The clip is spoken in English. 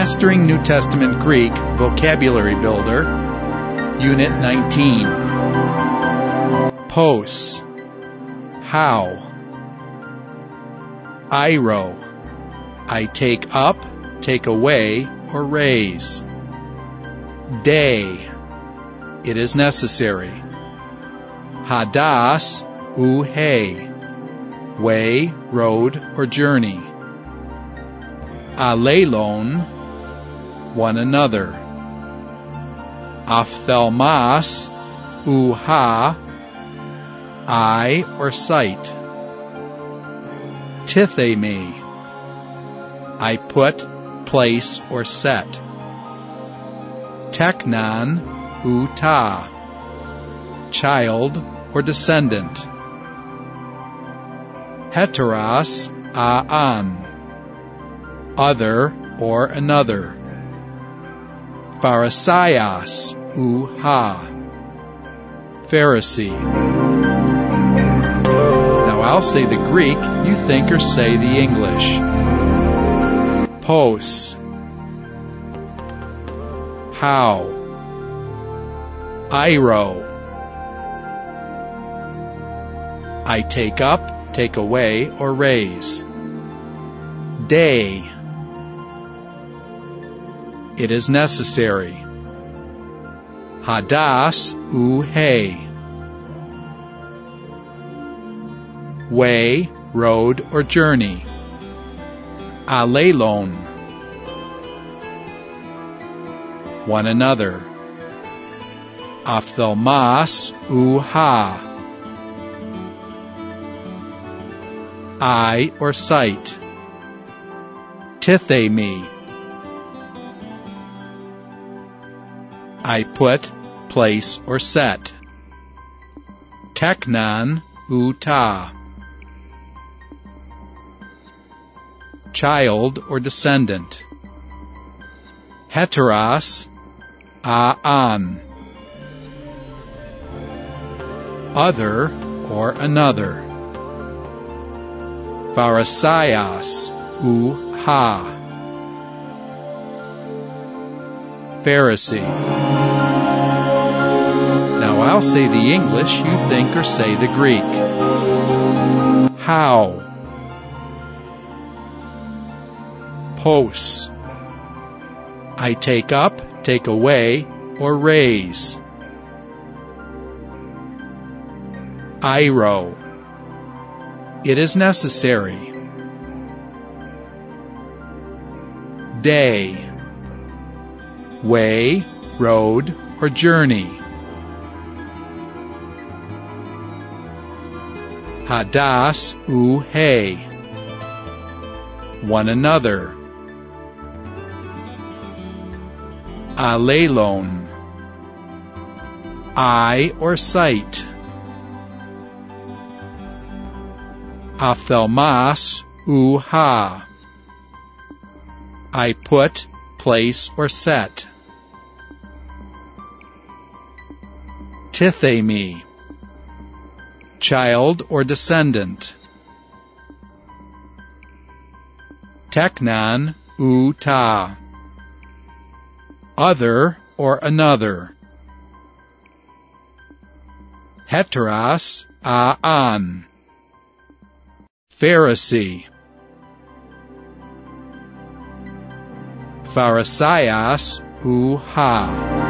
Mastering New Testament Greek Vocabulary Builder, Unit 19. Pos. How. Airo. I take up, take away, or raise. Day. It is necessary. Hadas uhe. Way, road, or journey. Alelon. One another. Ophthalmos uha. Eye or sight. Tithemi. I put, place, or set. Teknon uta. Child or descendant. Heteros aan. Other or another. Pharisaios uha. Pharisee. Now I'll say the Greek, you think or say the English. Pos. How. Airo. I take up, take away, or raise. Day. It is necessary. Hadas uhe. Way, road, or journey. Alelon. One another. Ophthalmos uha. Eye or sight. Tithemi. I put, place, or set. Teknon uta. Child or descendant. Heteros aan. Other or another. Pharisaios uha. Pharisee. Now I'll say the English, you think or say the Greek. How. Pos. I take up, take away, or raise. Airo. It is necessary. Day. Way, road, or journey. Hadas uhe. One another. Alelon. Eye or sight. Ophthalmos uha. I put, place, or set. Tithemi. Child or descendant. Teknon uta. Other or another. Heteros aan. Pharisee. Pharisaios uha.